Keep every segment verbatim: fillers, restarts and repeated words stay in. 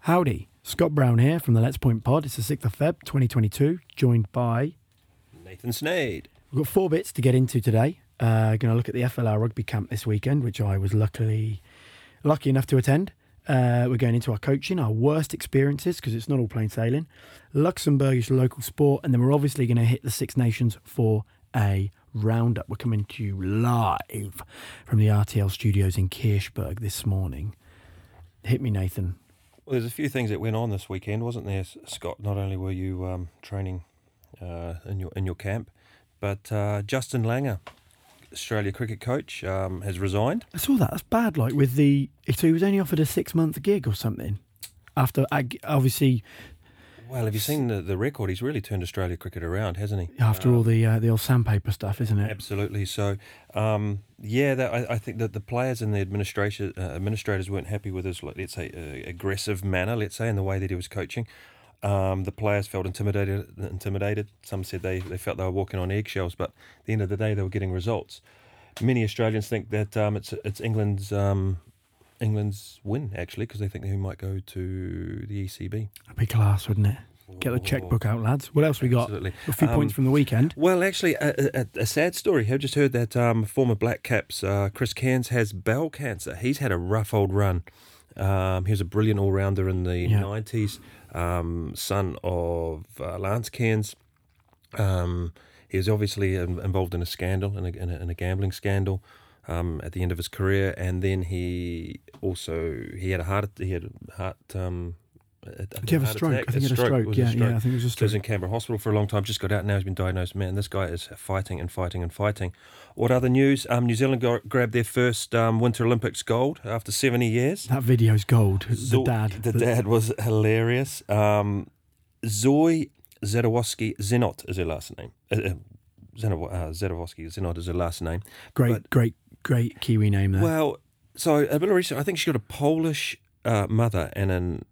Howdy, Scott Brown here from the Let's Point Pod. It's the sixth of February twenty twenty-two, joined by Nathan Snade. We've got four bits to get into today. Uh, going to look at the F L R rugby camp this weekend, which I was luckily lucky enough to attend. Uh, we're going into our coaching, our worst experiences, because it's not all plain sailing, Luxembourgish local sport, and then we're obviously going to hit the Six Nations for a roundup. We're coming to you live from the R T L studios in Kirchberg this morning. Hit me, Nathan. Well, there's a few things that went on this weekend, wasn't there, Scott? Not only were you um, training uh, in your in your camp, but uh, Justin Langer, Australia cricket coach, um, has resigned. I saw that. That's bad. Like with the, so he was only offered a six month gig or something. After obviously, well, have you seen the, the record? He's really turned Australia cricket around, hasn't he? After um, all the uh, the old sandpaper stuff, isn't it? Absolutely. So, um, yeah, that, I, I think that the players and the administration uh, administrators weren't happy with his, let's say, uh, aggressive manner, let's say, in the way that he was coaching. Um, the players felt intimidated. Intimidated. Some said they, they felt they were walking on eggshells, but at the end of the day, they were getting results. Many Australians think that um, it's it's England's um, England's win, actually, because they think he might go to the E C B. That'd be class, wouldn't it? Get the checkbook out, lads. What else we got? Absolutely. A few um, points from the weekend. Well, actually, a, a, a sad story. I've just heard that um, former Black Caps, uh, Chris Cairns, has bowel cancer. He's had a rough old run. Um, he was a brilliant all-rounder in the yeah. nineties, um, son of uh, Lance Cairns. Um, he was obviously involved in a scandal, in a, in a, in a gambling scandal um, at the end of his career, and then he also, he had a heart, he had a heart... Um, A, Did you have a stroke? Attack. I think he had a stroke. stroke. Yeah, a stroke. yeah, I think it was a So he was stroke. in Canberra Hospital for a long time, just got out, now he's been diagnosed. Man, this guy is fighting and fighting and fighting. What other news? Um, New Zealand got, grabbed their first um, Winter Olympics gold after seventy years. That video's gold. Zo- the dad. The dad was hilarious. Um, Zoe Zedowski Zenot is her last name. Uh, uh, Zeno- uh, Zedowski Zenot is her last name. Great, But, great, great Kiwi name there. well, so a bit of research. I think she got a Polish uh, mother and an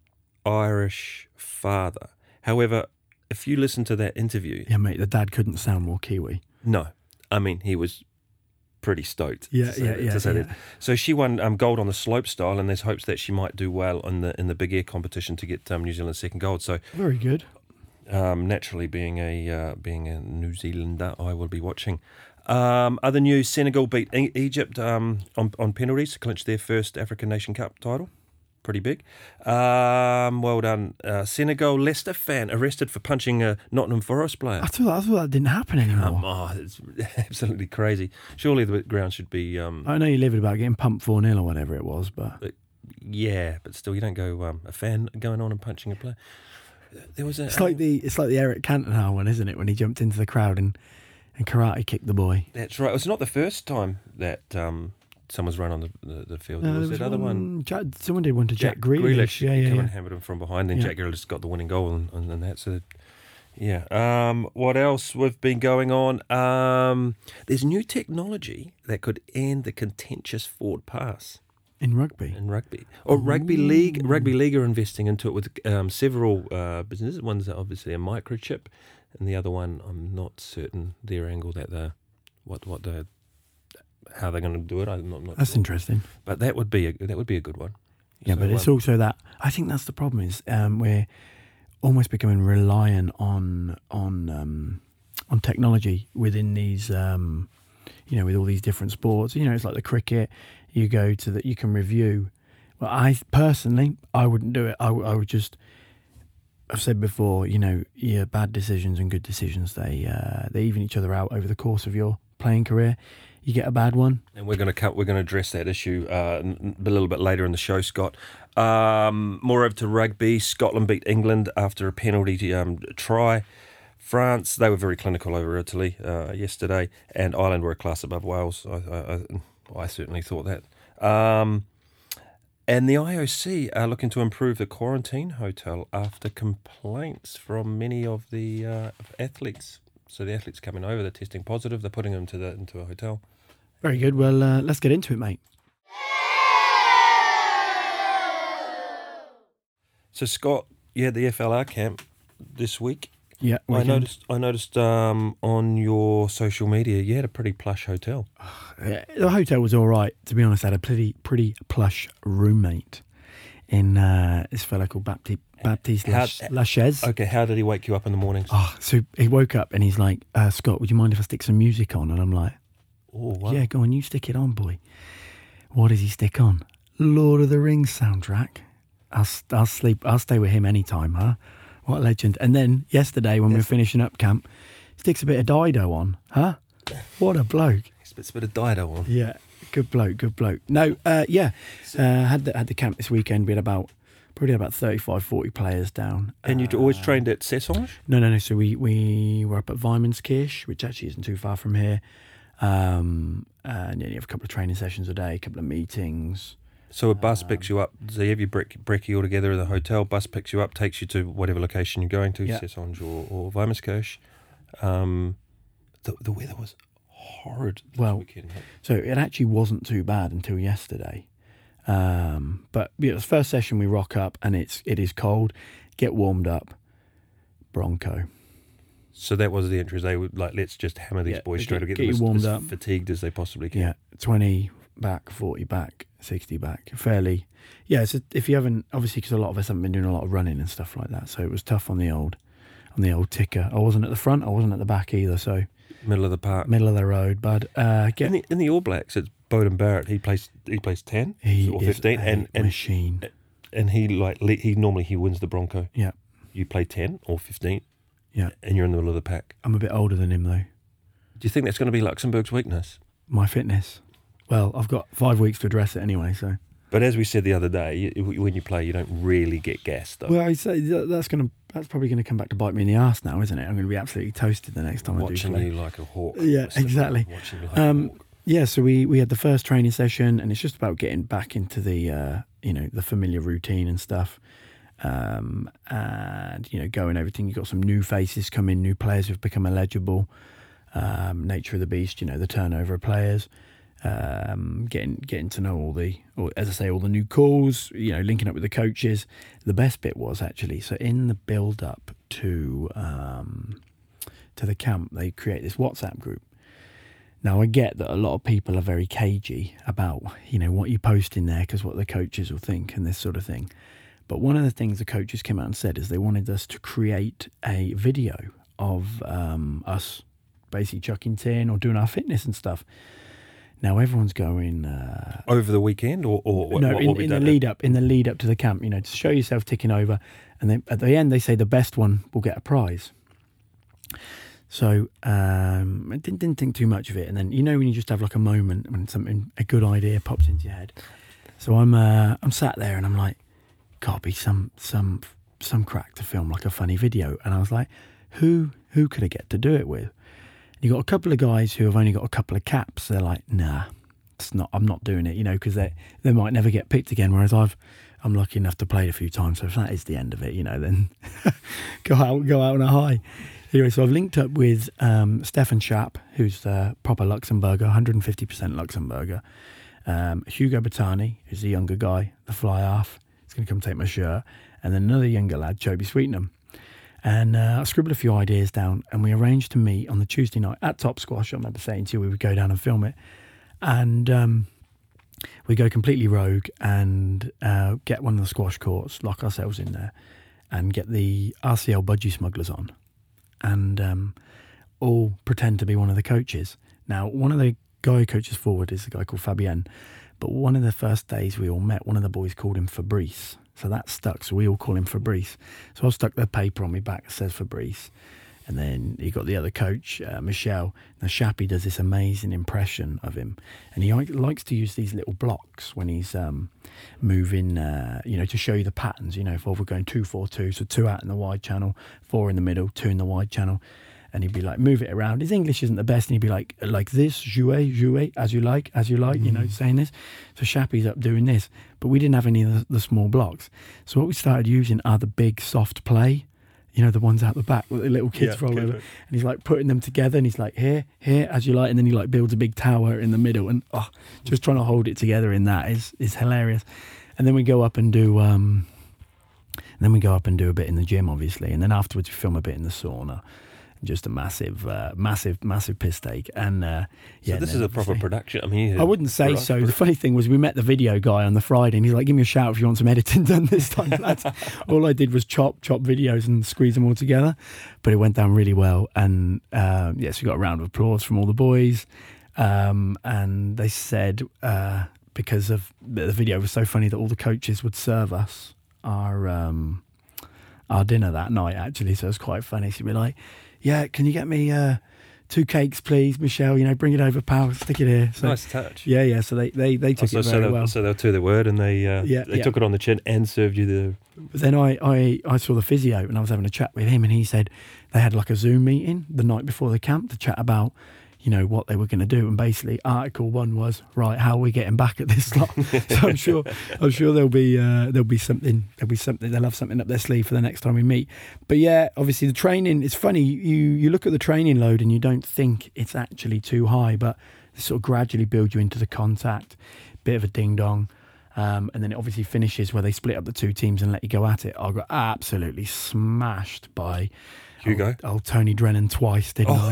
Irish father. However, if you listen to that interview... Yeah, mate, the dad couldn't sound more Kiwi. No. I mean, he was pretty stoked. Yeah, to say yeah, that- yeah, to say yeah. that. So she won um, gold on the slope style, and there's hopes that she might do well in the in the big air competition to get um, New Zealand's second gold. So Very good. um, naturally, being a uh, being a New Zealander, I will be watching. Um, other news: Senegal beat e- Egypt um, on on penalties to clinch their first African Nation Cup title. Pretty big. Um, well done, uh, Senegal. Leicester fan arrested for punching a Nottingham Forest player. I thought, I thought that didn't happen anymore. Um, oh, it's absolutely crazy. Surely the ground should be. Um, I know you live about getting pumped four nil or whatever it was, but yeah, but still, you don't go um, a fan going on and punching a player. There was a. it's like the it's like the Eric Cantona one, isn't it? When he jumped into the crowd and, and karate kicked the boy. That's right. It's not the first time that um, someone's run on the, the, the field. No, there was there that other one. Jack, someone did one to Jack, Jack Grealish. Grealish. Yeah, yeah, Come yeah. and hammered him from behind. Then Yeah. Jack Grealish got the winning goal and, and, and that. So, yeah. Um, what else we've been going on? Um, there's new technology that could end the contentious forward pass. In rugby. In rugby. Or rugby league. Rugby league are investing into it with um, several uh, businesses. One's obviously a microchip, and the other one, I'm not certain their angle that they're, what what they how they're going to do it. I'm not, not That's sure. interesting. But that would be a that would be a good one. Yeah, So, but it's um, also that I think that's the problem is um, we're almost becoming reliant on on um, on technology within these um, you know, with all these different sports. You know, it's like the cricket. You go to that, you can review. Well, I personally, I wouldn't do it. I, w- I would just. I've said before, you know, your bad decisions and good decisions, they uh, they even each other out over the course of your playing career. You get a bad one. And we're going to cut, we're going to address that issue uh, a little bit later in the show, Scott. Um, more over to rugby. Scotland beat England after a penalty um, try. France, they were very clinical over Italy uh, yesterday, and Ireland were a class above Wales. I, I, I, I certainly thought that. Um, and the I O C are looking to improve the quarantine hotel after complaints from many of the uh, athletes. So the athletes coming over, they're testing positive, they're putting them to the, into a hotel. Very good. Well, uh, let's get into it, mate. So Scott, you had the F L R camp this week. Yeah, I weekend. noticed. I noticed um, on your social media, you had a pretty plush hotel. Yeah, the hotel was all right. To be honest, I had a pretty, pretty plush roommate. in uh, this fellow called Baptiste, Baptiste How- Lachaise. Okay, how did he wake you up in the mornings? Oh, so he woke up and he's like, uh, Scott, would you mind if I stick some music on? And I'm like, Oh, wow. yeah, go on, you stick it on, boy. What does he stick on? Lord of the Rings soundtrack. I'll, I'll sleep, I'll stay with him anytime, huh? What a legend. And then yesterday when we were finishing up camp, sticks a bit of Dido on, huh? What a bloke. It's a bit of Dido on. Yeah, good bloke, good bloke. No, uh, yeah, uh, had the, had the camp this weekend. We had about, probably about thirty-five, forty players down. And you'd always trained at Sessange? No, no, no. So we, we were up at Weimanskirch, which actually isn't too far from here. Um, and yeah, you have a couple of training sessions a day, a couple of meetings. So a bus picks you up. So you have your brick, brekkie all together in the hotel. Bus picks you up, takes you to whatever location you're going to, Yeah. Sessange or, or Weimanskirch. Um, the, the weather was horrid this Well, weekend. So it actually wasn't too bad until yesterday. Um, but you know, the first session we rock up and it's it is cold. Get warmed up. Bronco. So that was the entries. They were like, let's just hammer these Yeah, boys get- straight to get, get them you as, warmed as up. fatigued as they possibly can. Yeah, twenty back, forty back, sixty back. Fairly, yeah. So if you haven't, obviously, because a lot of us haven't been doing a lot of running and stuff like that, so it was tough on the old, on the old ticker. I wasn't at the front, I wasn't at the back either. So Middle of the park. middle of the road, bud. Uh, get In the, in the All Blacks, it's Bowden Barrett. He plays he plays ten he or is fifteen, a and and machine. and he like le- he normally he wins the Bronco. Yeah, You play ten or fifteen, yeah. and you're in the middle of the pack. I'm a bit older than him though. Do you think that's going to be Luxembourg's weakness? My fitness. Well, I've got five weeks to address it anyway, so. But as we said the other day, you, when you play, you don't really get gassed. Though. Well, I say that- that's gonna that's probably gonna come back to bite me in the arse now, isn't it? I'm gonna be absolutely toasted the next time I do Watching play. you like a hawk. Yeah, Christopher. exactly. Watching you like Um, a hawk. Yeah, so we, we had the first training session, and it's just about getting back into the uh, you know the familiar routine and stuff, um, and you know going everything. You've got some new faces come in, new players who've become eligible. Um, nature of the beast, you know, the turnover of players. Um, getting getting to know all the, or as I say, all the new calls. You know, linking up with the coaches. The best bit was actually so in the build up to um, to the camp, they create this WhatsApp group. Now, I get that a lot of people are very cagey about, you know, what you post in there because what the coaches will think and this sort of thing. But one of the things the coaches came out and said is they wanted us to create a video of um, us basically chucking tin or doing our fitness and stuff. Now, everyone's going... Uh, Over the weekend, or, or what, no, what, in, what we in the done? lead up, in the lead up to the camp, you know, to show yourself ticking over. And then at the end, they say the best one will get a prize. So um, I didn't, didn't think too much of it, and then you know when you just have like a moment when something a good idea pops into your head. So I'm uh, I'm sat there and I'm like, gotta be some some some crack to film like a funny video, and I was like, who who could I get to do it with? And you got a couple of guys who have only got a couple of caps. They're like, nah, it's not. I'm not doing it, you know, because they they might never get picked again. Whereas I've I'm lucky enough to play it a few times. So if that is the end of it, you know, then go out go out on a high. Anyway, so I've linked up with um, Stefan Schaap, who's the proper Luxembourger, one hundred fifty percent Luxembourger. Um, Hugo Battani, who's the younger guy, the fly half. He's going to come take my shirt. And then another younger lad, Choby Sweetenham. And uh, I scribbled a few ideas down, and we arranged to meet on the Tuesday night at Top Squash. I remember saying to you we would go down and film it. And um, we go completely rogue and uh, get one of the squash courts, lock ourselves in there, and get the R C L Budgie Smugglers on. And um, all pretend to be one of the coaches. Now, one of the guy who coaches forward is a guy called Fabien, but one of the first days we all met, one of the boys called him Fabrice. So that stuck, so we all call him Fabrice. So I stuck the paper on my back that says Fabrice. And then you got the other coach, uh, Michel. Now, Shappy does this amazing impression of him. And he like, likes to use these little blocks when he's um, moving, uh, you know, to show you the patterns. You know, if we're going two, four, two, so two out in the wide channel, four in the middle, two in the wide channel. And he'd be like, move it around. His English isn't the best. And he'd be like, like this, jouer, jouer, as you like, as you like, mm. you know, saying this. So Shappy's up doing this. But we didn't have any of the, the small blocks. So what we started using are the big soft play. You know, the ones out the back with the little kids Yeah, roll good. over. And he's like putting them together and he's like, here, here, as you like. And then he like builds a big tower in the middle. And oh, just trying to hold it together in that is is hilarious. And then we go up and do, um, and then we go up and do a bit in the gym, obviously. And then afterwards we film a bit in the sauna. just a massive, uh, massive, massive piss take. And uh, yeah, so this no, is a proper obviously- production. I mean, you- I wouldn't say product- so. The funny thing was, we met the video guy on the Friday, and he's like, "Give me a shout if you want some editing done this time, lads." All I did was chop, chop videos and squeeze them all together, but it went down really well. And um, yes, we got a round of applause from all the boys, um, and they said uh, because of the the video was so funny that all the coaches would serve us our um, our dinner that night. Actually, so it was quite funny. So we'd be like, "Yeah, can you get me?" Uh, Two cakes, please, Michelle. You know, bring it over, pal. Stick it here. So, nice touch. yeah, yeah. So they, they, they Oh, took so, it so, very they, well. so they were to their word, and they uh, Yeah, they yeah. took it on the chin and served you the. But then I, I, I saw the physio, and I was having a chat with him, and he said they had like a Zoom meeting the night before the camp to chat about, you know, what they were going to do. And basically, article one was, right, how are we getting back at this lot? So I'm sure, I'm sure there'll be uh, there'll be something, there'll be something, they'll have something up their sleeve for the next time we meet. But yeah, obviously the training. It's funny, you you look at the training load and you don't think it's actually too high, but they sort of gradually build you into the contact, bit of a ding dong. Um, and then it obviously finishes where they split up the two teams and let you go at it. I got absolutely smashed by Hugo. Old, old Tony Drennan twice, didn't I?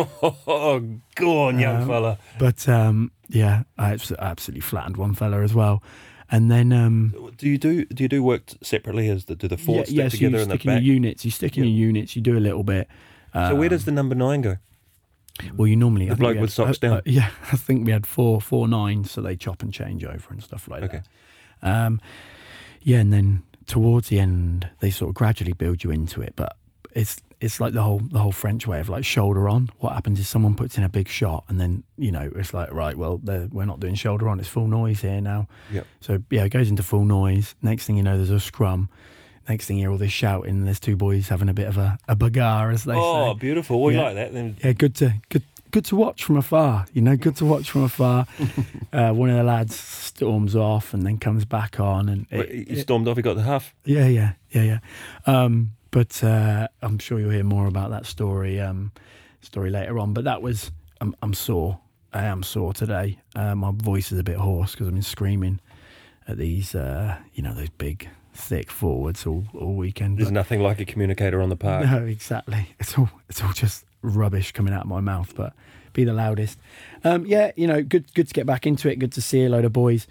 Oh, go on, young Um, fella. But um, yeah, I abs- absolutely flattened one fella as well. And then um, Do you do do you do work separately? As the do the yeah, forwards yeah, stick so you together in the stick in back? your units. You stick in Yeah. your units. You do a little bit. So where Um, does the number nine go? well, you normally the I think bloke we had- with socks uh, down? uh, yeah, I think we had four four nines, so they chop and change over and stuff like Okay. that. Um, yeah, and then towards the end, they sort of gradually build you into it, but it's it's like the whole the whole French way of like shoulder on. What happens is someone puts in a big shot, and then you know it's like, right, well they're- we're not doing shoulder on. It's full noise here now. Yep. So yeah, it goes into full noise. Next thing you know, there's a scrum. Next thing you hear all this shouting, and there's two boys having a bit of a, a bagarre, as they Oh, say. beautiful. We Yeah. like that. Then Yeah, good to good good to watch from afar. You know, good to watch from afar. uh, one of the lads storms off and then comes back on, and it- Wait, he it- stormed off. He got the huff. yeah, yeah, yeah, yeah. Um, but uh, I'm sure you'll hear more about that story um, story later on. But that was I'm, I'm sore. I am sore today. Uh, my voice is a bit hoarse because I've been screaming at these, uh, you know, those big, thick forwards all, all weekend. There's But- nothing like a communicator on the park. no, exactly. It's all it's all just rubbish coming out of my mouth, but be the loudest. Um, yeah, you know, good good to get back into it. Good to see a load of boys.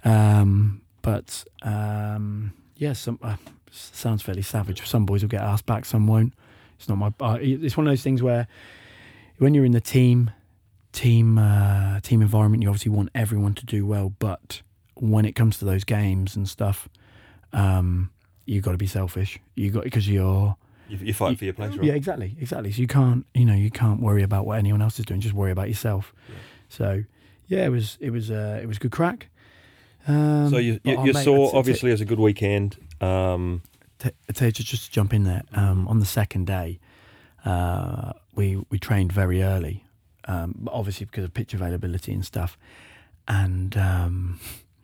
Um, but um, yeah, some uh, sounds fairly savage. Some boys will get asked back, some won't. It's not my. Uh, it's one of those things where when you're in the team team uh, team environment, you obviously want everyone to do well, but when it comes to those games and stuff, um, you got to be selfish. You got because you're. You, you fight for your place, right? Yeah, exactly, exactly. So you can't, you know, you can't worry about what anyone else is doing. Just worry about yourself. Yeah. So, yeah, it was, it was, uh, it was good crack. Um, So you but you, our you mate- saw I'd say- obviously as a good weekend. Um, T- I'd say just just to jump in there. Um, on the second day, uh, we we trained very early, um, but obviously because of pitch availability and stuff. And um,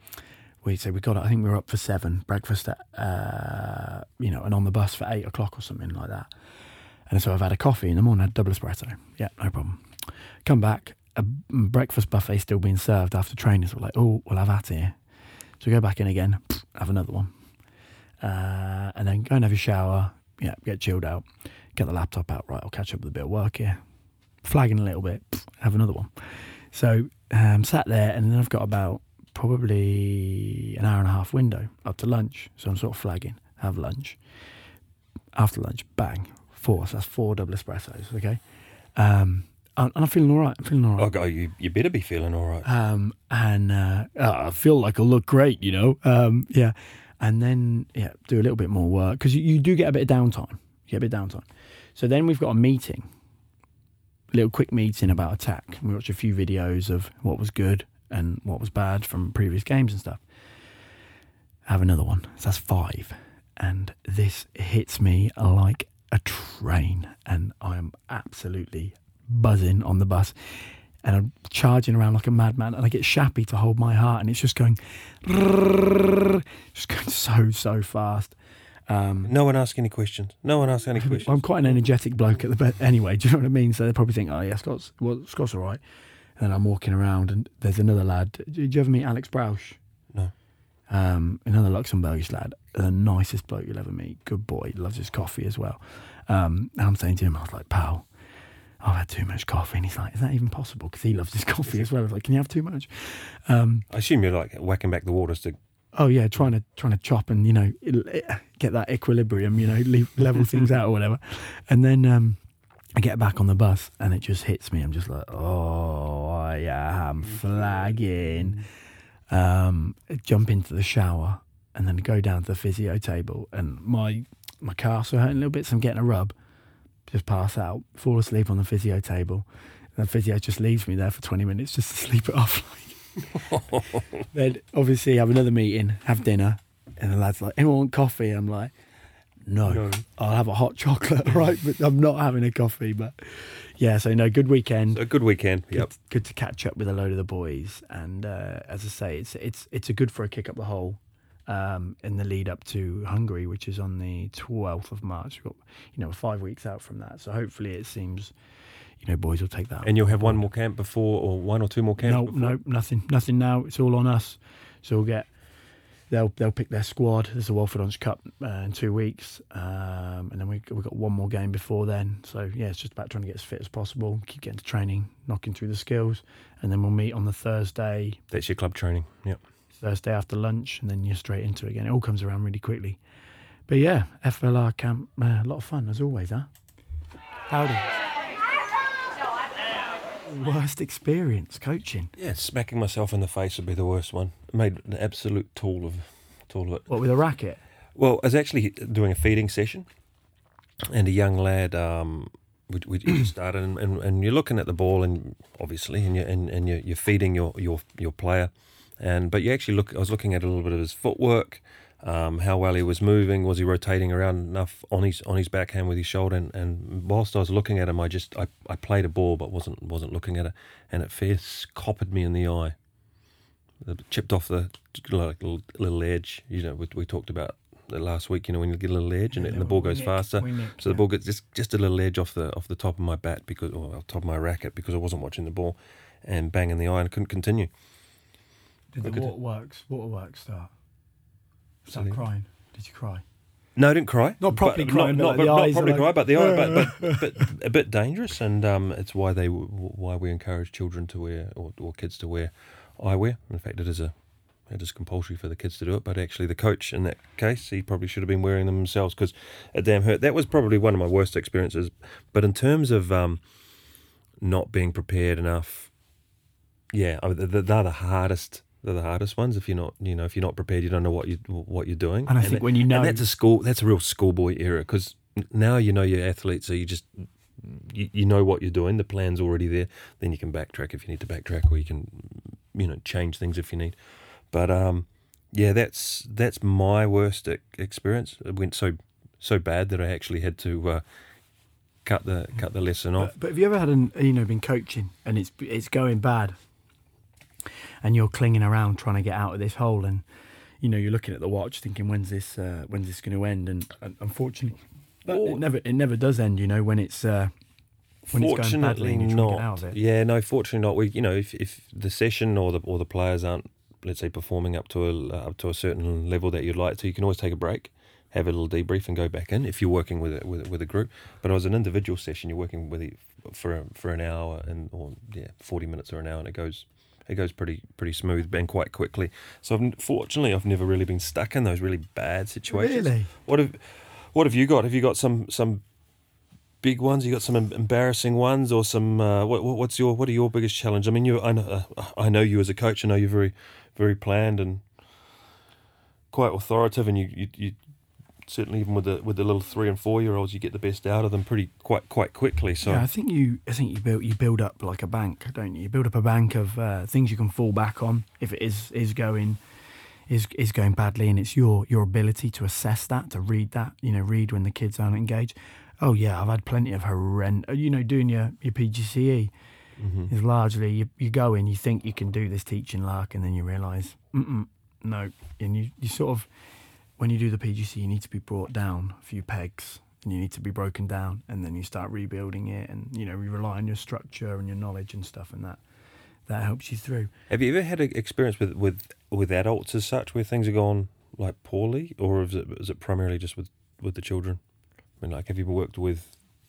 we so we got. I think we were up for seven. Breakfast at uh, you know, and on the bus for eight o'clock or something like that. And so I've had a coffee in the morning. Had double espresso. Yeah, no problem. Come back. A breakfast buffet still being served after training. So we're like, oh, we'll have that here. So we go back in again. Have another one. Uh, and then go and have your shower, yeah, get chilled out, get the laptop out, right, I'll catch up with a bit of work here. Flagging a little bit, have another one. So um, sat there, and then I've got about probably an hour and a half window up to lunch. So I'm sort of flagging, have lunch. After lunch, bang, four. So that's four double espressos, okay? Um, and I'm feeling all right, I'm feeling all right. oh, God, you you better be feeling all right. Um, and uh, I feel like I'll look great, you know. Um, yeah, and then yeah, do a little bit more work because you, you do get a bit of downtime. You get a bit of downtime. So then we've got a meeting, a little quick meeting about attack. We watched a few videos of what was good and what was bad from previous games and stuff. Have another one. So that's five, and this hits me like a train, and I am absolutely buzzing on the bus. And I'm charging around like a madman, and I get Shappy to hold my heart, and it's just going, just going so, so fast. Um, No one asked any questions. No one asked any questions. I'm quite an energetic bloke at the bed anyway, do you know what I mean? So they probably think, oh yeah, Scott's, well, Scott's all right. And I'm walking around, and there's another lad. Did you ever meet Alex Brausch? No. Um, another Luxembourgish lad, the nicest bloke you'll ever meet. Good boy, loves his coffee as well. Um, and I'm saying to him, I was like, pal, I've had too much coffee. And he's like, is that even possible? Because he loves his coffee as well. I was like, can you have too much? Um, I assume you're like whacking back the waters to. oh, yeah, trying to trying to chop and, you know, get that equilibrium, you know, leave, level things out or whatever. And then um, I get back on the bus and it just hits me. I'm just like, oh, I am flagging. Um, jump into the shower and then go down to the physio table. And my, my calves are hurting a little bit, so I'm getting a rub. Just pass out, fall asleep on the physio table. And the physio just leaves me there for twenty minutes just to sleep it off. Then obviously have another meeting, have dinner, and the lad's like, anyone want coffee? I'm like, no, no. I'll have a hot chocolate, right? But I'm not having a coffee. But yeah, so no, good weekend. A good weekend, good, yep. Good to catch up with a load of the boys. And uh, as I say, it's it's it's a good for a kick up the hole. Um, in the lead up to Hungary, which is on the twelfth of March. We've got, you know, five weeks out from that. So hopefully it seems, you know, boys will take that. And you'll have one more camp before, or one or two more camps no, before? No, nothing. Nothing now. It's all on us. So we'll get, they'll they'll pick their squad. There's a Walfordons Cup uh, in two weeks. Um, and then we, we've got one more game before then. So, yeah, it's just about trying to get as fit as possible, keep getting to training, knocking through the skills. And then we'll meet on the Thursday. That's your club training, yep. Thursday after lunch, and then you're straight into it again. It all comes around really quickly. But yeah, F L R camp, uh, a lot of fun as always, huh? Howdy. Worst experience coaching? Yeah, smacking myself in the face would be the worst one. I made an absolute tool of, tool of it. What, with a racket? Well, I was actually doing a feeding session, and a young lad, um, we, we just started, and, and, and you're looking at the ball, and obviously, and you're, and, and you're, you're feeding your, your, your player. And but you actually look. I was looking at a little bit of his footwork, um, how well he was moving. Was he rotating around enough on his on his backhand with his shoulder? And, and whilst I was looking at him, I just I, I played a ball, but wasn't wasn't looking at it, and it fierce coppered me in the eye. It chipped off the like little, little edge. You know, we, we talked about the last week. You know, when you get a little edge and, yeah, it, and the ball goes nick, faster, nick, so yeah. the ball gets just just a little edge off the off the top of my bat because or top of my racket because I wasn't watching the ball, and bang in the eye and I couldn't continue. Did the waterworks, waterworks start? Start crying? Did you cry? No, I didn't cry. Not properly but, crying, not, but not, the not eyes properly are cry, like, but the eye, but, but, but a bit dangerous, and um, it's why they why we encourage children to wear or, or kids to wear eyewear. In fact, it is a it is compulsory for the kids to do it. But actually, the coach in that case, he probably should have been wearing them themselves because it damn hurt. That was probably one of my worst experiences. But in terms of um, not being prepared enough, yeah, they're the hardest. They're the hardest ones. If you're not, you know, if you're not prepared, you don't know what you what you're doing. And I and think it, when you know, and that's a school, that's a real schoolboy era because now you know your athletes, so you just you, you know what you're doing. The plan's already there. Then you can backtrack if you need to backtrack, or you can, you know, change things if you need. But um, yeah, that's that's my worst experience. It went so so bad that I actually had to uh, cut the cut the lesson off. But, but have you ever had an you know been coaching and it's it's going bad? And you're clinging around trying to get out of this hole, and you know you're looking at the watch, thinking, "When's this? Uh, when's this going to end?" And, and unfortunately, that, it never it never does end. You know when it's uh, when it's going badly and you're trying not. to get out of it. Yeah, no, fortunately not. We, you know, if, if the session or the or the players aren't, let's say, performing up to a up to a certain level that you'd like to, you can always take a break, have a little debrief, and go back in if you're working with a, with with a group. But as an individual session, you're working with it for for an hour and or yeah, forty minutes or an hour, and it goes. It goes pretty pretty smooth and quite quickly. So I've, fortunately, I've never really been stuck in those really bad situations. Really? What have What have you got? Have you got some some big ones? You got some embarrassing ones, or some? Uh, what What's your What are your biggest challenge? I mean, you I know uh, I know you as a coach. I know you're very very planned and quite authoritative, and you you. you certainly even with the with the little three and four year olds, you get the best out of them pretty quite quite quickly. So yeah, I think you I think you build you build up like a bank, don't you? You build up a bank of uh, things you can fall back on if it is is going is is going badly, and it's your your ability to assess that, to read that, you know, read when the kids aren't engaged. Oh yeah, I've had plenty of horrendous. You know, doing your your P G C E mm-hmm. is largely you you go in, you think you can do this teaching lark, and then you realise, mm no, and you you sort of. When you do the P G C, you need to be brought down a few pegs and you need to be broken down, and then you start rebuilding it, and you know you rely on your structure and your knowledge and stuff, and that that helps you through. Have you ever had an experience with, with, with adults as such where things have gone like poorly, or is it is it primarily just with, with the children? I mean, like, have you ever worked with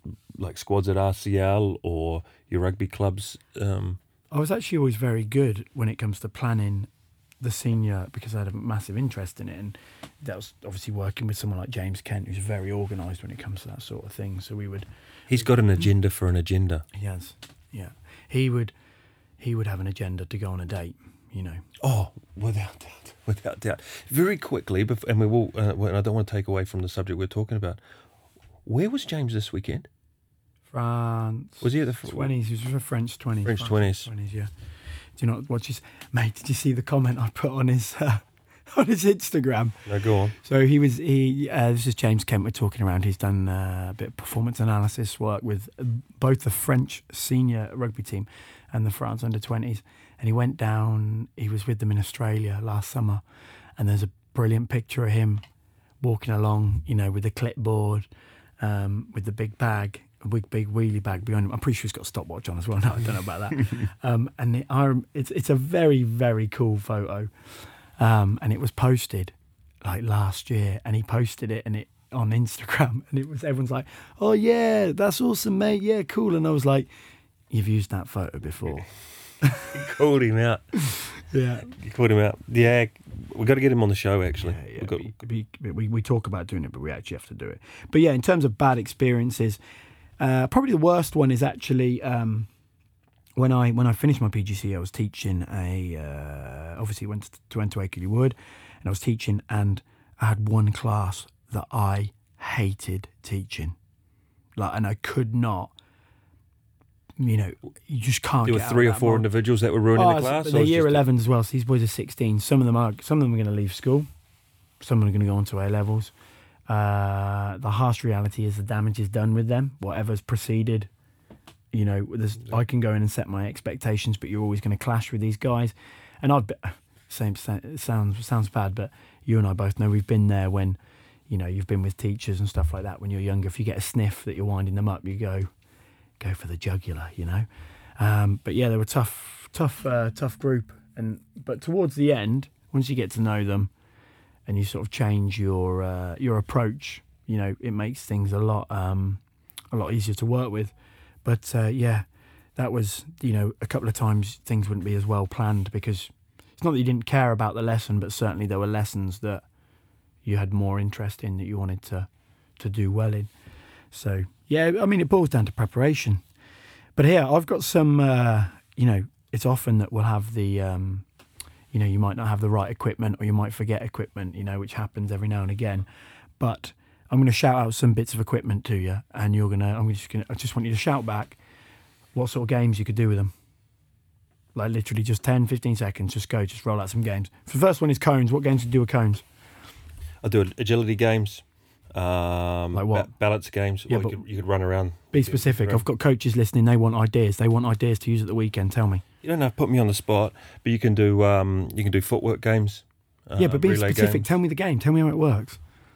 like squads at R C L or your rugby clubs? Um, I was actually always very good when it comes to planning the senior, because I had a massive interest in it, and that was obviously working with someone like James Kent, who's very organised when it comes to that sort of thing. So we would. He's got an agenda for an agenda. He has, yeah. He would, he would have an agenda to go on a date, you know. Oh, without doubt, without doubt. Very quickly, bef- and we will. Uh, well, I don't want to take away from the subject we're talking about. Where was James this weekend? France. Was he at the fr- twenties? He was for French twenties. French twenties. Twenties, yeah. Do you not watch his mate? Did you see the comment I put on his uh, on his Instagram? No, go on. So he was he. Uh, this is James Kent. We're talking around. He's done uh, a bit of performance analysis work with both the French senior rugby team and the France under twenties. And he went down. He was with them in Australia last summer, and there's a brilliant picture of him walking along, you know, with the clipboard, um, with the big bag. A big, big wheelie bag behind him. I'm pretty sure he's got a stopwatch on as well. No, I don't know about that. um, and it, I, it's it's a very, very cool photo. Um, and it was posted like last year, and he posted it and it on Instagram, and it was everyone's like, "Oh yeah, that's awesome, mate. Yeah, cool." And I was like, "You've used that photo before." You called him out. Yeah, You called him out. Yeah, we've got to get him on the show. Actually, yeah, yeah. We've got, We, we, we, we talk about doing it, but we actually have to do it. But yeah, in terms of bad experiences. Uh, probably the worst one is actually um, when I when I finished my P G C E, I was teaching a uh, obviously went to went to Akeley Wood, and I was teaching, and I had one class that I hated teaching, like, and I could not. You know, you just can't. there were get three out or of that four mold. individuals that were ruining Oh, the class. They're year eleven as well. So these boys are sixteen. Some of them are. Some of them are going to leave school. Some of them are going to go on to A levels. Uh, the harsh reality is the damage is done with them. Whatever's preceded, you know, there's, I can go in and set my expectations, but you're always going to clash with these guys. And I've been, same sounds sounds bad, but you and I both know we've been there when, you know, you've been with teachers and stuff like that when you're younger. If you get a sniff that you're winding them up, you go, go for the jugular, you know. Um, but yeah, they were tough, tough, uh, tough group. And but towards the end, once you get to know them, and you sort of change your uh, your approach, you know, it makes things a lot um, a lot easier to work with. But uh, yeah, that was, you know, a couple of times things wouldn't be as well planned, because it's not that you didn't care about the lesson, but certainly there were lessons that you had more interest in, that you wanted to to do well in. So yeah, I mean, it boils down to preparation. But here I've got some, uh, you know, it's often that we'll have the. Um, You know, you might not have the right equipment, or you might forget equipment, you know, which happens every now and again. But I'm going to shout out some bits of equipment to you, and you're going to, I'm just going to, I just want you to shout back what sort of games you could do with them. Like literally just ten, fifteen seconds, just go, just roll out some games. So the first one is cones. What games do you do with cones? I do agility games. Um, Like what? ba- balance games. Yeah, Well, but you, could, you could run around. Be specific. I've got coaches listening. They want ideas. They want ideas to use at the weekend. Tell me. You don't have to put me on the spot, but you can do um, you can do footwork games. Uh, yeah, but be relay specific. games. Tell me the game. Tell me how it works.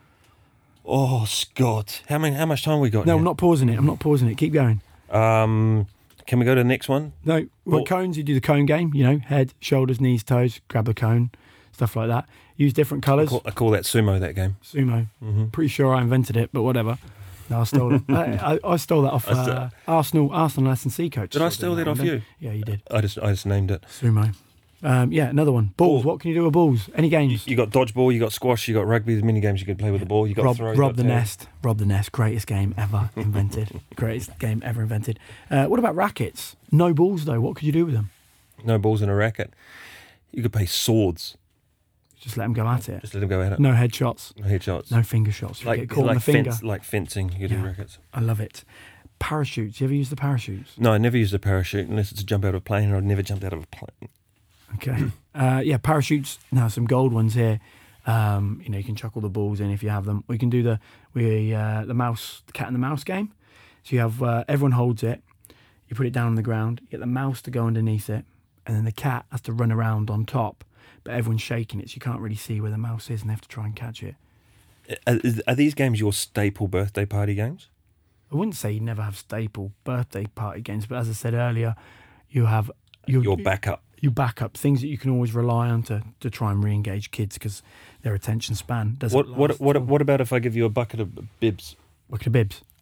Oh, Scott, how many? How much time we got? No, here? I'm not pausing it. I'm not pausing it. Keep going. Um, can we go to the next one? No, well, Well- cones, you do the cone game, you know, head, shoulders, knees, toes, grab the cone, stuff like that. Use different I colours. call, I call that sumo. That game. Sumo. Mm-hmm. Pretty sure I invented it, but whatever. No, I stole it. I, I, I stole that off I st- uh, Arsenal Arsenal S and C coach. Did I Sort of steal did that off one, you? didn't I? Yeah, you did. I just I just named it. Sumo. Um, yeah, another one. Balls. Ball. What can you do with balls? Any games? You got dodgeball, you got squash, you got rugby. There's many games you can play with the ball. You got Rob, throw. you Rob got the tag. Nest. Rob the Nest. Greatest game ever invented. Greatest game ever invented. Uh, what about rackets? No balls though. What could you do with them? No balls in a racket. You could play swords. Just let them go at it. Just let them go at it. No headshots. No headshots. No finger shots. If you like get caught on like, the finger. fence, like fencing. You could Yeah. do rackets. I love it. Parachutes. You ever use the parachutes? No, I never used a parachute unless it's to jump out of a plane, or I've never jumped out of a plane. Okay. uh, yeah, parachutes. Now some gold ones here. Um, you know, you can chuck all the balls in if you have them. We can do the we uh, the mouse, the cat and the mouse game. So you have uh, everyone holds it. You put it down on the ground. You get the mouse to go underneath it, and then the cat has to run around on top. But everyone's shaking it, so you can't really see where the mouse is, and they have to try and catch it. Are, are these games your staple birthday party games? I wouldn't say you never have staple birthday party games, but as I said earlier, you have your, Your backup. you back up things that you can always rely on to, to try and re-engage kids, because their attention span doesn't What what last what at all. what about if I give you a bucket of bibs? Bucket of bibs.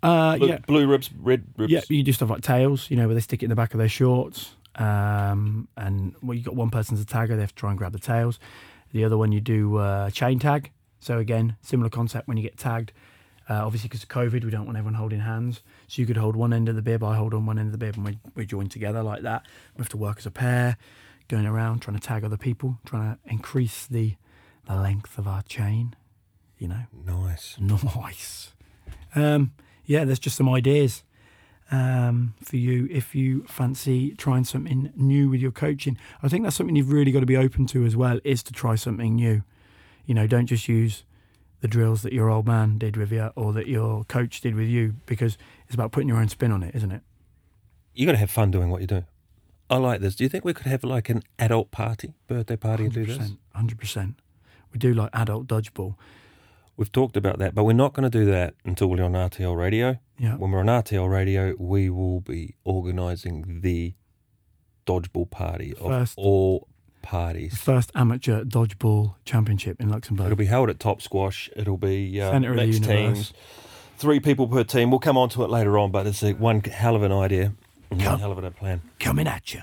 Uh, Blue, yeah, blue ribs, red ribs. yeah. You do stuff like tails, you know, where they stick it in the back of their shorts. Um, and well, you got one person's a tagger; they have to try and grab the tails. The other one, you do uh, chain tag. So again, similar concept when you get tagged. Uh, obviously, because of COVID, we don't want everyone holding hands. So you could hold one end of the bib, I hold on one end of the bib, and we we join together like that. We have to work as a pair, going around trying to tag other people, trying to increase the the length of our chain. You know, Nice. nice. Um, yeah, there's just some ideas um, for you if you fancy trying something new with your coaching. I think that's something you've really got to be open to as well, is to try something new. You know, don't just use the drills that your old man did with you or that your coach did with you, because it's about putting your own spin on it, isn't it? You got to have fun doing what you do. I like this. Do you think we could have like an adult party, birthday party, and do this? one hundred percent. We do like adult dodgeball. We've talked about that, but we're not going to do that until we're on R T L Radio. Yeah. When we're on R T L Radio, we will be organising the dodgeball party of First- all The parties. first amateur dodgeball championship in Luxembourg. It'll be held at Top Squash. It'll be uh, Centre of the mixed universe. teams, three people per team. We'll come on to it later on, but it's a, one hell of an idea and Come- one hell of a plan. Coming at you.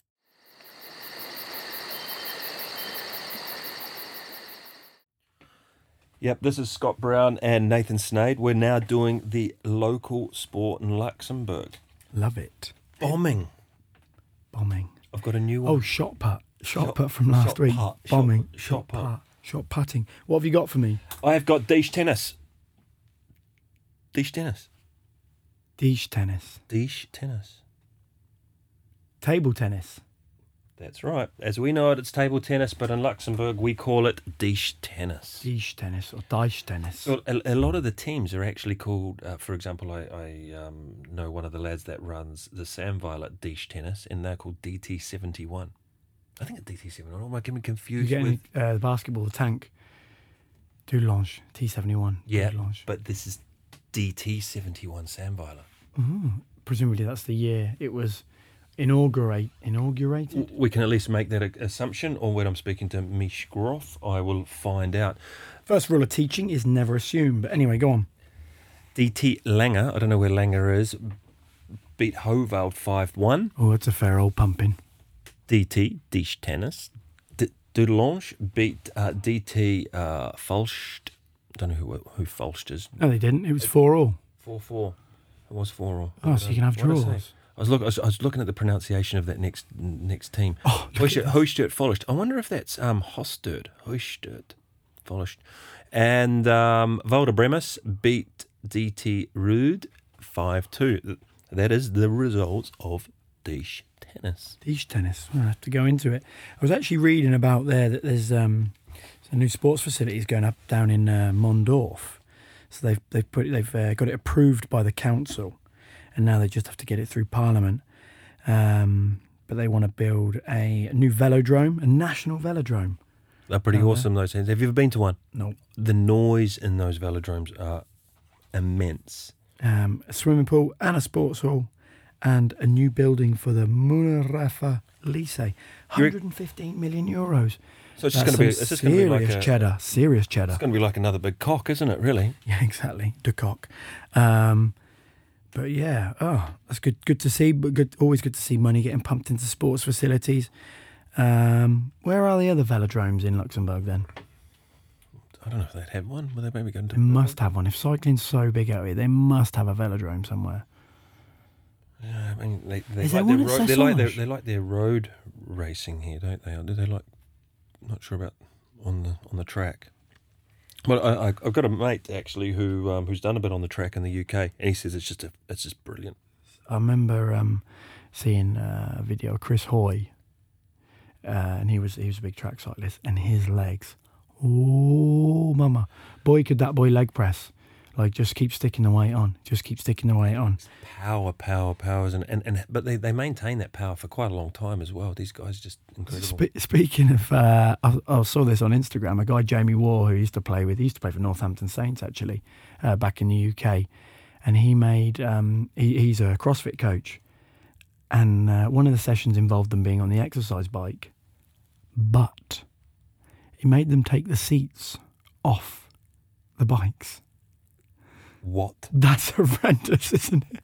Yep, this is Scott Brown and Nathan Snade. We're now doing the local sport in Luxembourg. Love it. Bombing. Bombing. I've got a new one. Oh, shot put. Shot, Shot- put from last shot week. put. Shot- Bombing. shot Shot, put. put. Shot putting. What have you got for me? I have got Dish Tennis. Dish Tennis. Dish tennis. Dish Tennis. Table tennis. That's right. As we know it, it's table tennis, but in Luxembourg we call it Dish Tennis. Dish tennis or dice tennis. Well, a, a lot of the teams are actually called, uh, for example, I, I um, know one of the lads that runs the Sam Violet Dish Tennis, and they're called D T seventy-one. I think it's D T seventy-one. Am I getting You're confused getting with... uh, the basketball, the tank. Doulange. T seventy-one. Yeah, Doulange. but this is D T seventy-one Sam Violet. Mhm. Presumably that's the year it was inaugurate, inaugurated. We can at least make that a- assumption, or when I'm speaking to Mish Groff, I will find out. First rule of teaching is never assume. But anyway, go on. D T Langer, I don't know where Langer is, beat Hovald five one. Oh, that's a fair old pumping. D T, Dish Tennis. D- Doudelange beat uh, D T uh, Falst. Don't know who who Falst is. No, they didn't. It was four all. four four. It was four all. Oh, so you can have What did I say? draws. I was, look, I, was, I was looking at the pronunciation of that next next team. Oh, look at Hoistert Follished. I wonder if that's um, Hostert. Hoistert Follished. And um, Valder Bremis beat D T Rude five two. That is the results of Dish Tennis. Dish tennis. I'll have to go into it. I was actually reading about there that there's um, some new sports facilities going up down in uh, Mondorf. So they've they've put they've uh, got it approved by the council, and now they just have to get it through Parliament. Um, but they want to build a new velodrome, a national velodrome. They're pretty Oh, awesome, those things. Have you ever been to one? No, The noise in those velodromes are immense. um, a swimming pool and a sports hall, and a new building for the Munarafa Lycée. one hundred fifteen million euros. So it's just That's going to be some it's just going to be like serious a, cheddar. Serious cheddar. it's going to be like another big cock, isn't it? Really? Yeah, exactly. De cock. Um, but yeah, oh, that's good. Good to see. But good, always good to see money getting pumped into sports facilities. Um, where are the other velodromes in Luxembourg? Then I don't know if they'd have one. Will they maybe go to? they must have one. If cycling's so big out here, they must have a velodrome somewhere. Yeah, I mean, they, they Is like there their one at road, they like their Sassange? they like their road racing here, don't they? Do they like? I'm not sure about on the on the track. Well, I, I, I've got a mate actually who um, who's done a bit on the track in the U K, and he says it's just a, it's just brilliant. I remember um, seeing uh, a video of Chris Hoy, uh, and he was he was a big track cyclist, and his legs, oh mama, boy could that boy leg press, like just keep sticking the weight on, just keep sticking the weight on. Power, power, powers, and, and, and but they, they maintain that power for quite a long time as well. These guys are just incredible. Spe- speaking of, uh, I, I saw this on Instagram. A guy, Jamie Waugh, who used to play with, he used to play for Northampton Saints actually, uh, back in the U K, and he made. Um, he, he's a CrossFit coach, and uh, one of the sessions involved them being on the exercise bike, but he made them take the seats off the bikes. What? That's horrendous, isn't it?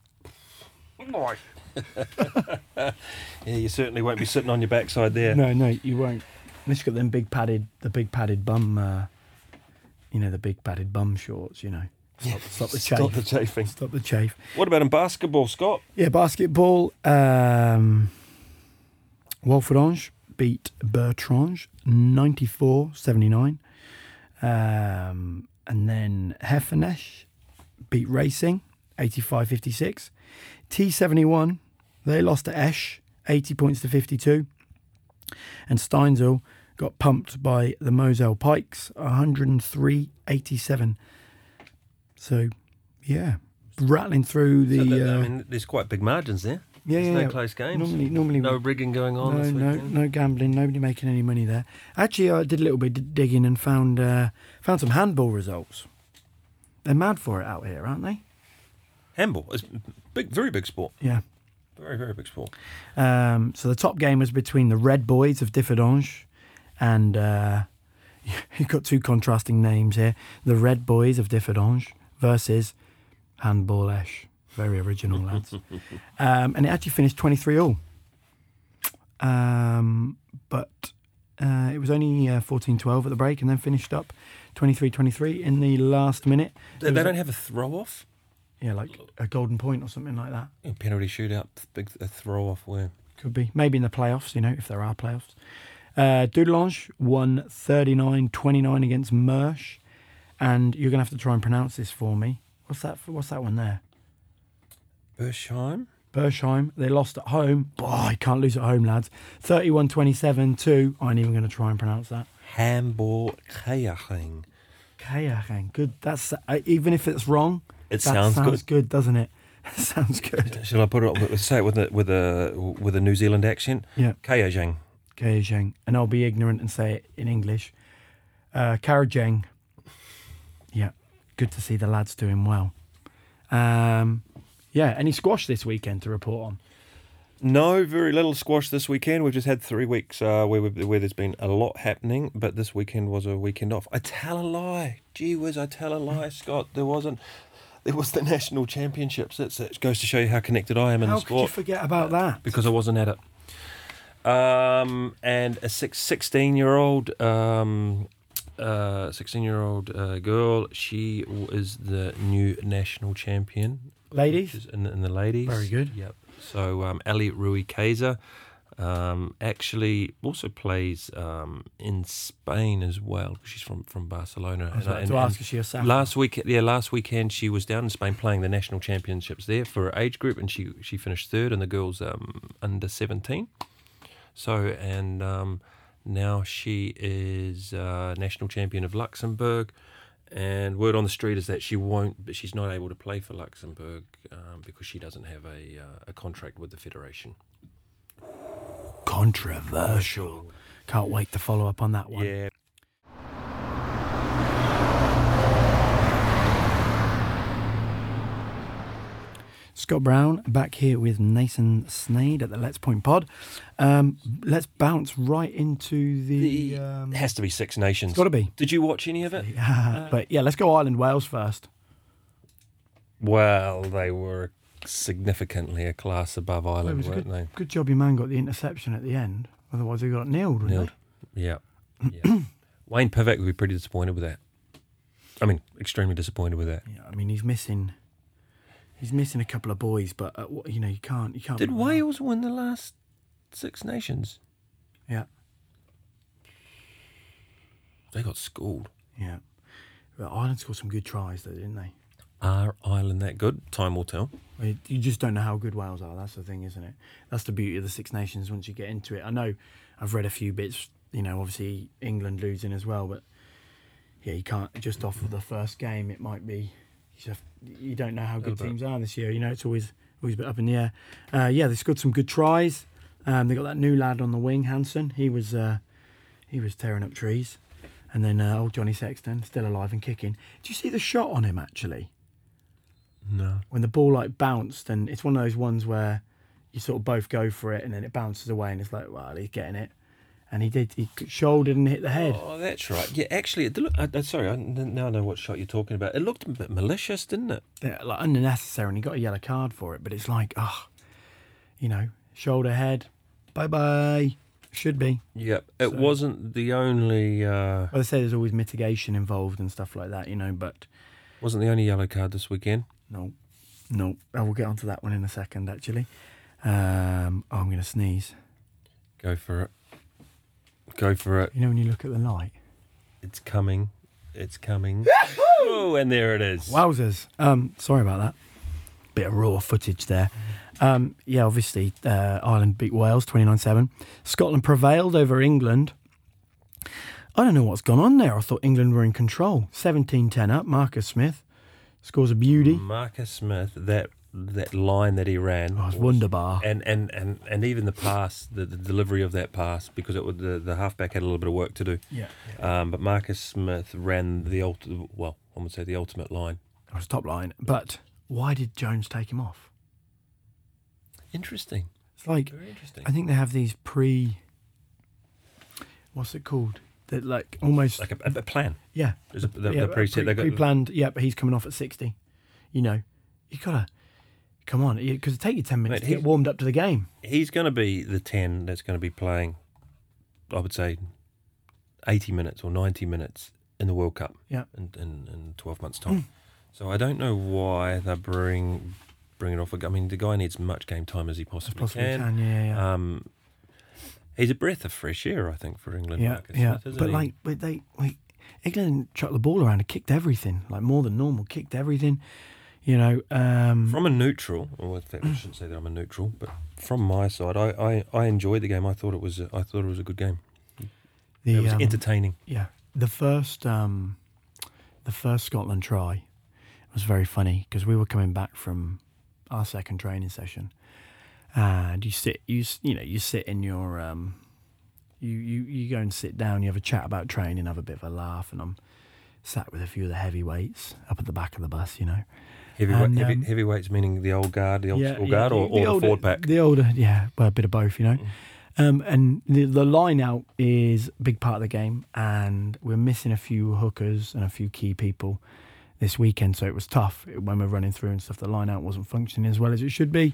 Yeah, you certainly won't be sitting on your backside there. No, no, you won't. Unless you've got them big padded, the big padded bum, uh, you know, the big padded bum shorts, you know. Stop, stop the chafe. Stop the chafing. Stop the chafe. What about in basketball, Scott? Yeah, basketball. Um, Walford beat Bertrange ninety-four seventy-nine. Um, and then Hefenesh beat Racing eighty-five fifty-six. T seventy-one, they lost to Esch eighty points to fifty-two. And Steinsel got pumped by the Moselle Pikes one oh three eighty-seven. So, yeah, rattling through the... So that, uh, I mean, there's quite big margins there. yeah, There's yeah, no yeah. close games. Normally, normally no rigging going on no, this no, weekend. no gambling. Nobody making any money there. Actually, I did a little bit of digging and found uh, found some handball results. They're mad for it out here, aren't they? Handball is big, very big sport. Yeah. Very, very big sport. Um, so the top game was between the Red Boys of Differdange and uh, you've got two contrasting names here: the Red Boys of Differdange versus Handball Esch. Very original, lads. Um, and it actually finished twenty-three all. Um, but uh, it was only uh, fourteen twelve at the break and then finished up twenty-three twenty-three in the last minute. They, they don't have a throw-off? Yeah, like a golden point or something like that. Yeah, penalty shootout, big a throw-off where... Could be. Maybe in the playoffs, you know, if there are playoffs. Uh, Dudelange won thirty-nine twenty-nine against Mersch. And you're going to have to try and pronounce this for me. What's that, for, what's that one there? Bershheim? Bershheim, they lost at home. Boy, you can't lose at home, lads. thirty-one twenty-seven to, I ain't even going to try and pronounce that. Handball Kayaching. Kayacheng. Good. That's uh, even if it's wrong, It that sounds, sounds good. good, doesn't it? It sounds good. Shall I put it up, say it with a with a with a New Zealand accent? Yeah. Kayaching. Kayacheng. And I'll be ignorant and say it in English. Uh, Karajeng. Yeah. Good to see the lads doing well. Um, yeah. Any squash this weekend to report on? No, very little squash this weekend. We've just had three weeks uh, where we've, where there's been a lot happening, but this weekend was a weekend off. I tell a lie. Gee whiz, I tell a lie, Scott. There wasn't. There was the national championships. That's, it goes to show you how connected I am in How the sport. could you forget about that? Because I wasn't at it. Um, and a six, sixteen-year-old, um, uh, sixteen-year-old uh, girl. She is the new national champion. Ladies? In, in the ladies. Very good. Yep. So um, Ali Rui Kaiser um, actually also plays um, in Spain as well. She's from, from Barcelona. I was And- about and- to and ask if she was Safa. Last week, yeah, last weekend she was down in Spain playing the national championships there for her age group, and she she finished third in the girls um, under seventeen. So and um, now she is uh, national champion of Luxembourg. And word on the street is that she won't, but she's not able to play for Luxembourg um, because she doesn't have a uh, a contract with the federation. Controversial. Can't wait to follow up on that one. Yeah. Scott Brown back here with Nathan Snade at the Let's Point Pod. Um, let's bounce right into the. The, um, it has to be Six Nations. It's got to be. Did you watch any of it? Yeah, but yeah, let's go Ireland Wales first. Well, they were significantly a class above Well, it Ireland, was a weren't good, they? good job your man got the interception at the end. Otherwise, he got nailed, wouldn't Nailed. Yeah. yeah. Wayne Pivac would be pretty disappointed with that. I mean, extremely disappointed with that. he? Yeah, I mean, he's missing. He's missing a couple of boys, but uh, what- you know, you can't. You can't. Did Wales win the last Six Nations? Yeah, They got schooled. yeah. Well, Ireland scored some good tries, though, didn't they? Are Ireland that good? Time will tell. Well, You just don't know how good Wales are. That's the thing, isn't it? That's the beauty of the Six Nations once you get into it. I know I've read a few bits, you know, obviously England losing as well, but yeah, you can't, just off of the first game, it might be, you, just have, you don't know how good Little bit. teams are this year. You know, it's always always a bit up in the air. Uh, yeah, they scored some good tries. Um, they got that new lad on the wing, Hansen. He was, uh, he was tearing up trees. And then uh, old Johnny Sexton, still alive and kicking. Did you see the shot on him, actually? No. When the ball like bounced, and it's one of those ones where you sort of both go for it and then it bounces away and it's like, well, he's getting it. and he did. He shouldered and hit the head. Oh, that's right. Yeah, actually, it did look, I, I, sorry, I now know what shot you're talking about. It looked a bit malicious, didn't it? Yeah, like unnecessary, and he got a yellow card for it. But it's like, oh, you know, shoulder, head, bye bye. Should be. Yep. It So- wasn't the only. Uh, Well, they say there's always mitigation involved and stuff like that, you know. But wasn't the only yellow card this weekend. no, no. I will get onto that one in a second. Actually, um, oh, I'm going to sneeze. Go for it. Go for it. You know when you look at the light. It's coming. It's coming. Oh, and there it is. Wowzers. Um, sorry about that. Bit of raw footage there. Um, yeah, obviously, uh, Ireland beat Wales twenty-nine seven. Scotland prevailed over England. I don't know what's gone on there. I thought England were in control. seventeen ten up. Marcus Smith scores a beauty. Marcus Smith, that that line that he ran. Oh, it was was- wonderbar. And, and, and, and even the pass, the, the delivery of that pass, because it would, the, the halfback had a little bit of work to do. Yeah. Um, but Marcus Smith ran the ulti- well, I would say the ultimate line. It was top line. But why did Jones take him off? Interesting. It's like, Very interesting. I think they have these pre... What's it called? That like almost... Like a, a plan. yeah. There's a, the, yeah, the preset. pre, they got, pre-planned. Yeah, but he's coming off at sixty. You know, you gotta come on because it take you ten minutes Mate, to get he- warmed up to the game. he's going to be the ten that's going to be playing, I would say, eighty minutes or ninety minutes in the World Cup. Yeah. In, in, in twelve months' time. So I don't know why they bring bring it off. I mean, the guy needs much game time as he possibly, Possibly can. can, yeah, yeah, Um, he's a breath of fresh air, I think, for England. yeah, Marcus yeah. Smith, isn't But he? like, but they, like, England chucked the ball around and kicked everything, like more than normal, kicked everything. You know, um, From a neutral, or in fact, I shouldn't say that I'm a neutral, but from my side, I, I, I enjoyed the game. I thought it was a, I thought it was a good game. the It was um, entertaining. yeah, the first, um, the first Scotland try was very funny because we were coming back from our second training session, and you sit, you s- you know, you sit in your, um, you you you go and sit down, you have a chat about training, have a bit of a laugh, and I'm sat with a few of the heavyweights up at the back of the bus, you know. Heavyweight, and, heavy, um, heavyweights meaning the old guard, the old Yeah, school yeah, guard, the- or, the or the older- forward pack. The older, yeah, well, a bit of both, you know. Um, and the, the line out is a big part of the game, and we're missing a few hookers and a few key people this weekend, so it was tough when we're running through and stuff. The line out wasn't functioning as well as it should be,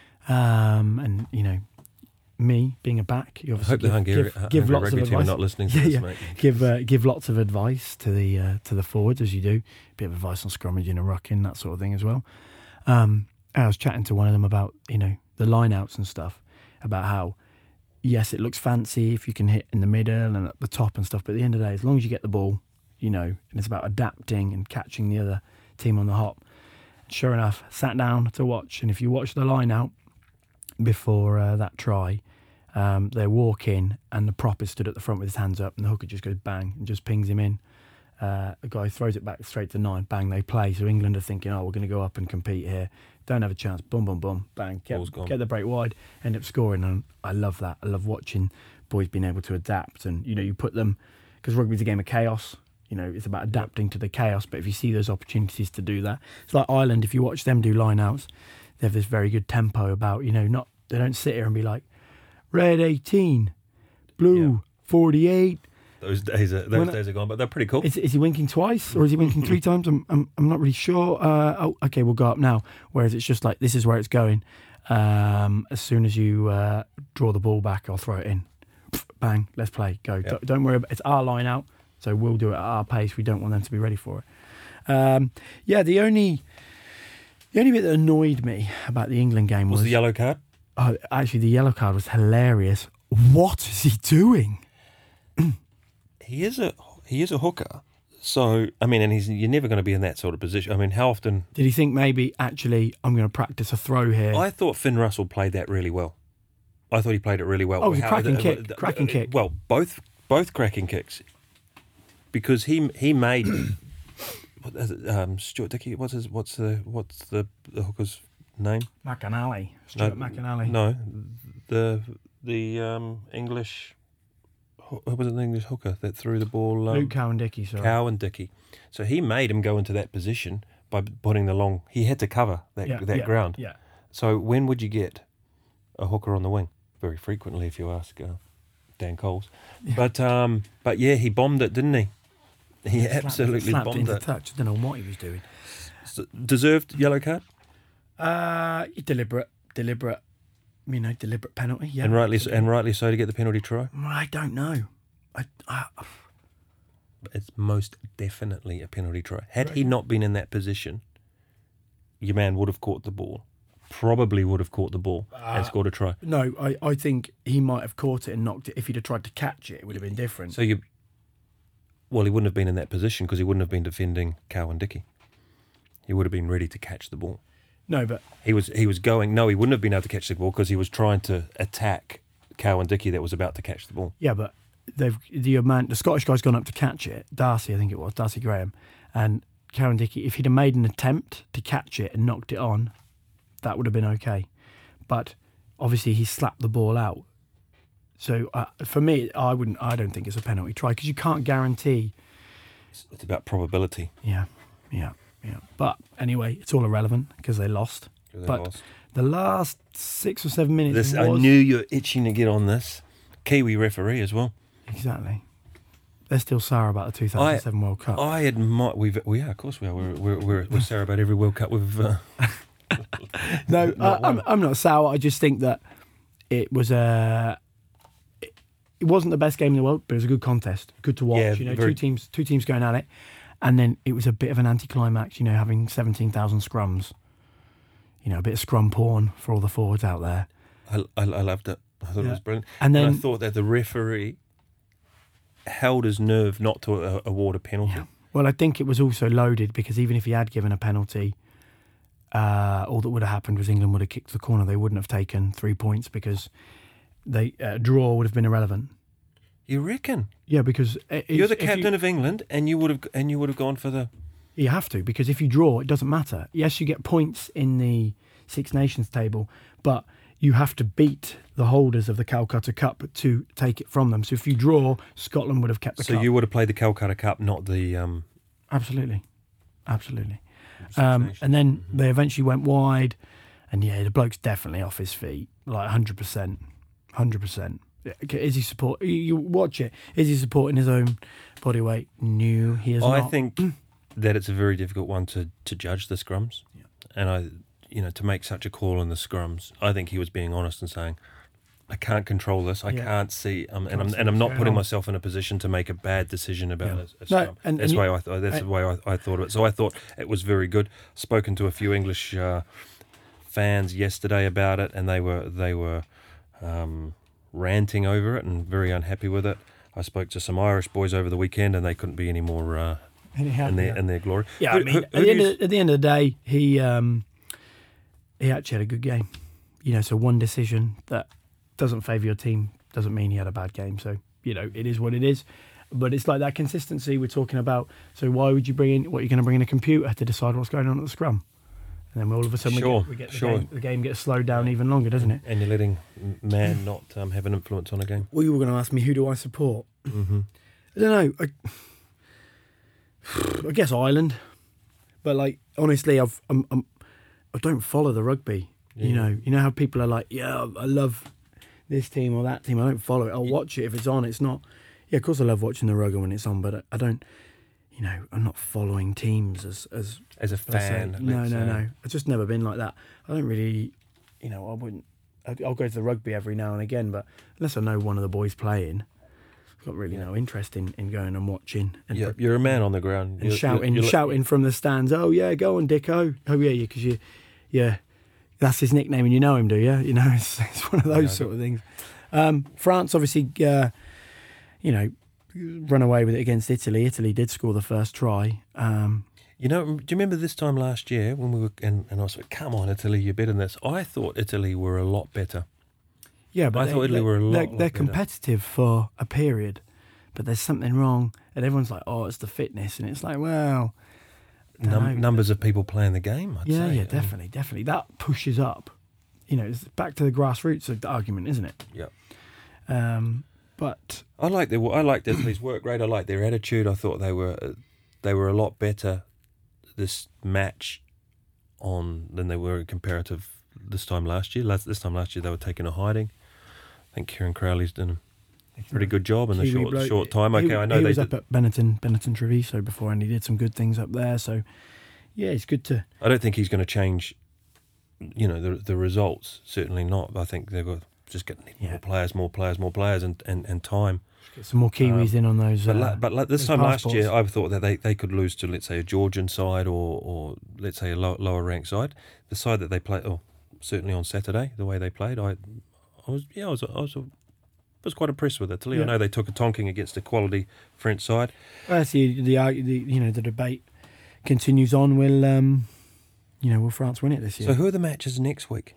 um, and you know, me being a back, you I obviously hope the give, Hungary, give, Hungary give lots rugby of team are advice. not listening to Yeah, this, yeah. mate. Give uh, give lots of advice to the uh, to the forwards as you do, bit of advice on scrummaging and rucking, that sort of thing as well. Um, I was chatting to one of them about, you know, the line outs and stuff, about how, yes, it looks fancy if you can hit in the middle and at the top and stuff, but at the end of the day, as long as you get the ball, you know, and it's about adapting and catching the other team on the hop. Sure enough, sat down to watch, and if you watch the line out before uh, that try, um, they walk in and the prop is stood at the front with his hands up, and the hooker just goes bang and just pings him in. Uh, the guy throws it back straight to nine, bang, they play. So England are thinking, oh, we're going to go up and compete here. Don't have a chance, boom, boom, boom, bang, Ball's get, gone. get the break wide, end up scoring. And I love that. I love watching boys being able to adapt. And, you know, you put them, because rugby's a game of chaos, you know, it's about adapting to the chaos. But if you see those opportunities to do that, it's like Ireland, if you watch them do line outs, they have this very good tempo about, you know, not, they don't sit here and be like, red eighteen, blue Yeah. forty-eight. Those days are those When I- days are gone, but they're pretty cool. Is, is he winking twice or is he winking three times? I'm, I'm I'm not really sure. Uh, oh, okay, we'll go up now. Whereas it's just like, this is where it's going. Um, as soon as you uh, draw the ball back, I'll throw it in. Pff, bang, let's play, go. Yep. Don't, don't worry about, it's our line out, so we'll do it at our pace. We don't want them to be ready for it. Um, yeah, the only the only bit that annoyed me about the England game Was was, the yellow card? oh, actually the yellow card was hilarious. What is he doing? He is a he is a hooker. So I mean, and he's you're never going to be in that sort of position. I mean, how often? Did he think maybe actually I'm going to practice a throw here? I thought Finn Russell played that really well. I thought he played it really well. Oh, it was a How- cracking uh, kick, uh, cracking uh, kick. Well, both both cracking kicks, because he he made what is it, um, Stuart Dickey. What's his what's the what's the, the hooker's name? McAnally, Stuart McAnally. No, the the um, English. Who was it? The English hooker that threw the ball? Um, Luke Cowan-Dickie, sorry. Cow and Dickey. So he made him go into that position by putting the long. He had to cover that yeah, that yeah, ground. Yeah. So when would you get a hooker on the wing? Very frequently, if you ask uh, Dan Coles. Yeah. But um, but yeah, he bombed it, didn't he? He yeah, absolutely slapped, slapped bombed into it. touch. I don't know what he was doing. So, deserved yellow card? Uh, deliberate, deliberate, you know, deliberate penalty. Yeah, and rightly so, and rightly so to get the penalty try. I don't know. I, I It's most definitely a penalty try. Had he not been in that position, your man would have caught the ball. Probably would have caught the ball uh, and scored a try. No, I, I think he might have caught it and knocked it. If he'd have tried to catch it, it would have been different. So you, well, he wouldn't have been in that position because he wouldn't have been defending Cowan-Dickie. He would have been ready to catch the ball. No, but he was he was going. No, he wouldn't have been able to catch the ball because he was trying to attack Cowan-Dickie that was about to catch the ball. Yeah, but they've the man, the Scottish guy's gone up to catch it. Darcy, I think it was Darcy Graham, and Cowan-Dickie. If he'd have made an attempt to catch it and knocked it on, that would have been okay. But obviously, he slapped the ball out. So uh, for me, I wouldn't. I don't think it's a penalty try because you can't guarantee. It's, it's about probability. Yeah, yeah, yeah. But anyway, it's all irrelevant because they lost. They but lost. The last six or seven minutes. This, was, I knew you were itching to get on this. Kiwi referee as well. Exactly. They're still sour about the two thousand seven I, World Cup. I admire. We've, we are, of course, we are. We're we're we're, we're sour about every World Cup we've. Uh, no, uh, I'm I'm not sour. I just think that it was a. It, it wasn't the best game in the world, but it was a good contest, good to watch. Yeah, you know, very... two teams, two teams going at it, and then it was a bit of an anticlimax. You know, having seventeen thousand scrums. You know, a bit of scrum porn for all the forwards out there. I I, I loved it. I thought yeah. it was brilliant. And then and I thought that the referee held his nerve not to uh, award a penalty. Yeah. Well, I think it was also loaded because even if he had given a penalty, uh, all that would have happened was England would have kicked the corner. They wouldn't have taken three points because they uh, draw would have been irrelevant. You reckon? Yeah, because you're the captain you, of England, and you would have and you would have gone for the. You have to because if you draw, it doesn't matter. Yes, you get points in the Six Nations table, but you have to beat the holders of the Calcutta Cup to take it from them. So if you draw, Scotland would have kept the so cup. So you would have played the Calcutta Cup, not the... Um... Absolutely. Absolutely. Um, and then mm-hmm. they eventually went wide, and yeah, the bloke's definitely off his feet, like one hundred percent. one hundred percent. Is he support? You watch it. Is he supporting his own body weight? No, he is I not. I think that it's a very difficult one to, to judge the scrums. Yeah. And I... You know, to make such a call on the scrums, I think he was being honest and saying, "I can't control this. I yeah. can't see, um, and I'm and I'm not putting on. myself in a position to make a bad decision about yeah. a, a scrum." No, and, that's and why you, I th- that's I, the way I, I thought of it. So I thought it was very good. Spoken to a few English uh, fans yesterday about it, and they were they were um, ranting over it and very unhappy with it. I spoke to some Irish boys over the weekend, and they couldn't be any more uh, Anyhow, in their yeah. in their glory. Yeah, who, I mean, who, at, who the end you... of, at the end of the day, he. Um, He actually had a good game. You know, so one decision that doesn't favour your team doesn't mean he had a bad game. So, you know, it is what it is. But it's like that consistency we're talking about. So why would you bring in, what, you're going to bring in a computer to decide what's going on at the scrum? And then all of a sudden sure, we get, we get the, sure. game, the game gets slowed down even longer, doesn't it? And you're letting man not um, have an influence on a game. Well, you were going to ask me, who do I support? Mm-hmm. I don't know. I, I guess Ireland. But, like, honestly, I've, I'm, I'm, I don't follow the rugby. Yeah. You know, you know how people are like, yeah, I love this team or that team. I don't follow it. I'll watch it if it's on. It's not. Yeah, of course I love watching the rugby when it's on, but I, I don't. You know, I'm not following teams as as as a fan. No, no, no. I've just never been like that. I don't really. You know, I wouldn't. I'll go to the rugby every now and again, but unless I know one of the boys playing, I've got really yeah. no interest in, in going and watching. And yeah, you're a man on the ground and you're, shouting, you're, you're shouting like... from the stands. Oh yeah, go on, Dicko. Oh yeah, because you, yeah. That's his nickname, and you know him, do you? You know, it's, it's one of those yeah, sort of things. Um, France, obviously, uh, you know, run away with it against Italy. Italy did score the first try. Um, you know, do you remember this time last year when we were, and, and I was like, come on, Italy, you're better than this. I thought Italy were a lot better. Yeah, but I they, thought Italy they, were a lot, they're, lot they're better. competitive for a period, but there's something wrong, and everyone's like, oh, it's the fitness, and it's like, well... Num- numbers of people playing the game, I'd yeah, say. Yeah, definitely, definitely. That pushes up. You know, it's back to the grassroots of the argument, isn't it? Yeah. Um, but I like their I like Italy's work rate. I like their attitude. I thought they were uh, they were a lot better this match on than they were in comparative this time last year. Last, this time last year they were taking a hiding. I think Kieran Crowley's done pretty good job in the Kiwi short bloke. short time. Okay, he, I know he they was did. up at Benetton, Benetton Treviso before, and he did some good things up there. So, yeah, it's good to. I don't think he's going to change, you know, the the results. Certainly not. I think they've got just getting Yeah. more players, more players, more players, and, and, and time. Get some more Kiwis Um, in on those. But, uh, la- but like this those time last passports. year, I thought that they, they could lose to, let's say, a Georgian side or, or let's say, a low, lower ranked side. The side that they played, oh, certainly on Saturday, the way they played, I, I was yeah, I was I was, I was quite impressed with Italy. Yeah. I know they took a tonking against a quality French side. Well, that's the, the the you know the debate continues on. Will um, you know will France win it this year? So who are the matches next week?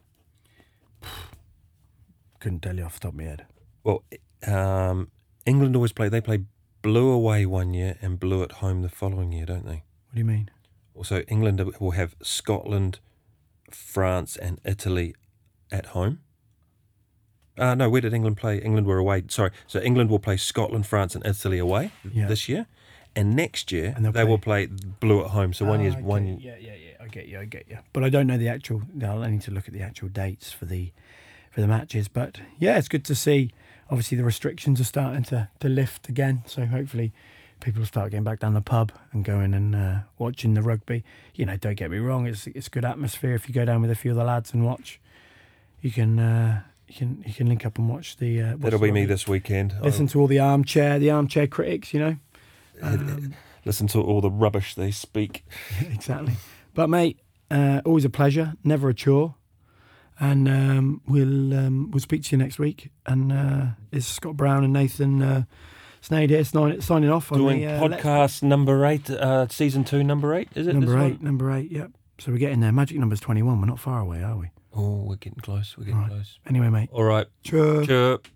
Couldn't tell you off the top of my head. Well, um, England always play. They play blue away one year and blue at home the following year, don't they? What do you mean? Also, England will have Scotland, France, and Italy at home. Uh, no, where did England play? England were away. Sorry. So England will play Scotland, France, and Italy away Yeah. this year. And next year, And they'll they play- will play blue at home. So one Ah, year's okay. one. Yeah, yeah, yeah. I get you. I get you. But I don't know the actual. No, I need to look at the actual dates for the for the matches. But yeah, it's good to see. Obviously, the restrictions are starting to, to lift again. So hopefully, people will start getting back down the pub and going and uh, watching the rugby. You know, don't get me wrong. It's it's good atmosphere if you go down with a few of the lads and watch. You can uh, you can you can link up and watch the. Uh, watch That'll the be me rugby. this weekend. Listen to all the armchair the armchair critics. You know. Um, Listen to all the rubbish they speak. exactly. But mate, uh, always a pleasure, never a chore, and um, we'll um, we'll speak to you next week. And uh, it's Scott Brown and Nathan uh, Snade here signing, signing off on Doing the uh, podcast number eight, uh, season two, number eight. Is it number this eight, one? number eight. Yep. So we're getting there. Magic number's twenty-one. We're not far away, are we? Oh, we're getting close. We're getting Right. close. Anyway, mate. All right. Cheers. Chirp.